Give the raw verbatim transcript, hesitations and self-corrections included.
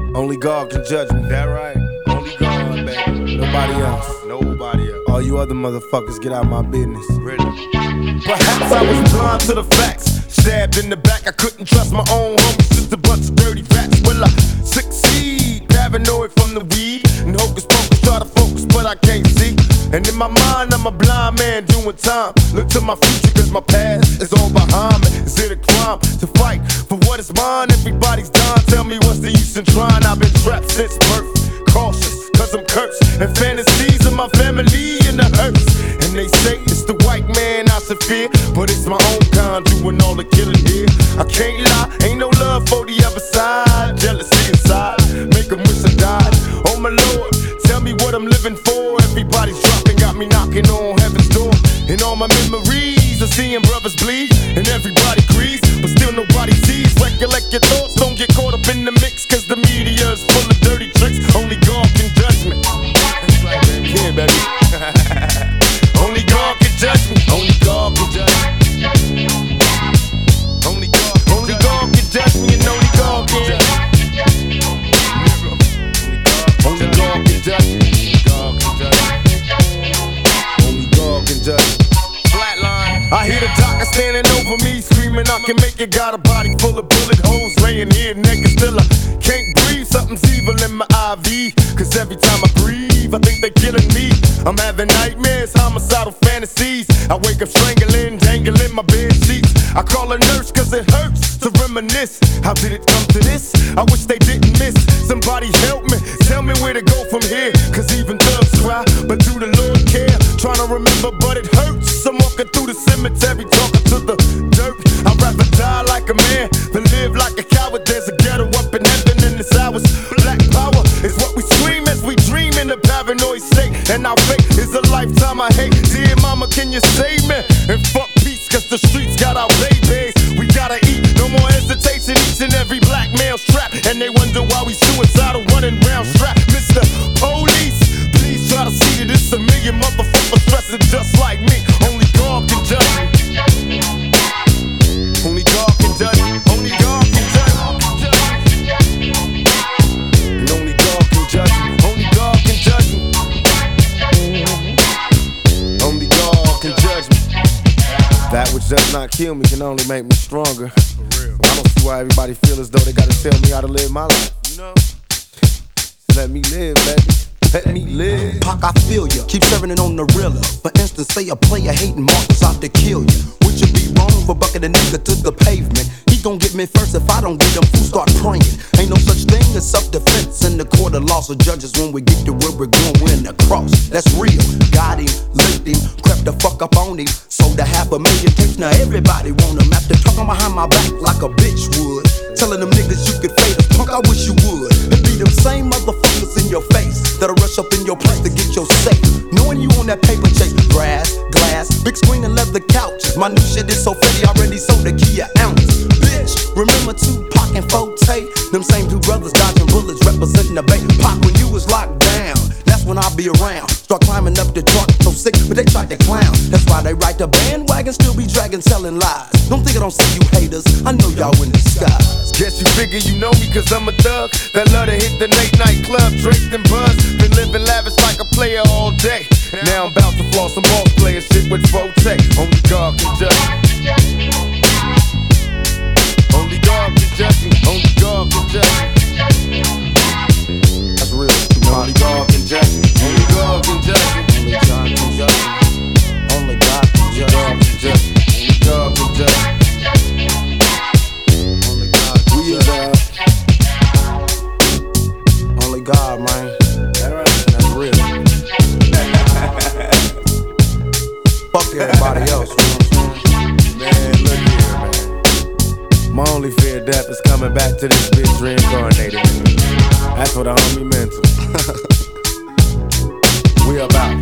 Only God can judge me. That right? Only God, baby. Nobody else. Nobody else. All you other motherfuckers, get out my business. Really? Perhaps I was blind to the facts. Stabbed in the back, I couldn't trust my own homies. Just a bunch of dirty rats. Will I succeed? Paranoid from the weed. And hocus pocus, try to focus, but I can't see. And in my mind, I'm a blind man doing time. Look to my future, cause my past is all behind me. Is it a crime to fight for what is mine? Everybody's dying, tell me what's the use in trying? I've been trapped since birth, cautious, cause I'm cursed. And fantasies of my family in the hearse. And they say it's the white man I should fear, but it's my own kind doing all the killing here. I can't lie, ain't no love for the other side. Jealousy inside, make 'em wish I died. Oh my Lord, tell me what I'm living for. Everybody's dropping, got me knocking on heaven's door. And all my memories of seeing brothers bleed. And everybody agrees, but still nobody sees. Recollect your thoughts, don't get caught up in the mix, cause the media is full of dirty tricks. Only God can judge me. Yeah, baby. Only God can judge me. Only God can judge me. Only God, only God can judge me, and only God can judge me. Only God can judge me. God can judge me. Only God can judge me. Flatline. I hear the doctor standing over me, screaming I can make it. Got a body full of bullet holes, laying here naked. Still I can't breathe. Something's evil in my I V. Cause every time I breathe, I think they're killing me. I'm having nightmares, homicidal fantasies. I wake up strangling, dangling my bed sheets. I call a nurse cause it hurts to reminisce. How did it come to this? I wish they didn't miss. Somebody help me, tell me where to go from here. Cause even thugs cry, but do the Lord care? Trying to remember, but it hurts. I'm walking through the cemetery, talking to the dirt. I'd rather die like a man than live like a coward. There's a ghetto up in heaven in this hours. Black power is what we scream as we dream in a paranoid state. And our fate is a lifetime I hate. Dear mama, can you save me? And fuck peace, cause the streets got our babies. We gotta eat, no more hesitation. Each and every black male's trapped, and they wonder why we suicidal running round strapped. Mister Police, please try to see that it's a million motherfuckers stressing just like me. Only God can judge me. Only God can judge me. Only God can judge me. And only God can judge me. Only God can judge me. Only God can judge me. That which does not kill me can only make me stronger. For real. I don't see why everybody feel as though they gotta tell me how to live my life. You know? Let me live, baby. Let me live. Pac, I feel ya. Keep serving it on the realer. For instance, say a player hating Marcus out to kill ya. Would you be wrong for bucking a nigga to the pavement? He gon' get me first if I don't get him. Fools start praying. Ain't no such thing as self-defense in the court of law. So judges, when we get to where we're going, we're in the cross. That's real. Got him, licked him, crept the fuck up on him. Sold a half a million tapes. Now everybody want him. After talking behind my back like a bitch would. Telling them niggas you could fade us. Punk, I wish you would. It be them same motherfuckers in your face that'll rush up in your place to get your safe. Knowing you on that paper chase. Grass, glass, big screen and leather couches. My new shit is so fatty, already sold a key an ounce. Bitch, remember Tupac and Forte? Them same two brothers dodging bullets, representing the Bay. Pac, when you was locked down, that's when I'll be around. Start climbing up the truck, so sick, but they tried to clown. That's why they ride the bandwagon, still be dragging, selling lies. Don't think I don't see you haters, I know y'all in disguise. Guess you figure you know me cause I'm a thug that love to hit the late night club, draped and buzz. Been living lavish like a player all day. Now I'm about to floss some boss player shit with Forte. Only God can judge me. Only God can judge me. Only God can judge me. That's real. Only God can judge me. Only God can judge me. Only God can judge me. Only God can judge me. Only God can judge me. Only God can judge me. Only God, man. That's real. Fuck everybody else. Man, look here, man. My only fear of death is coming back to this bitch reincarnated. That's what a homie meant to. We about.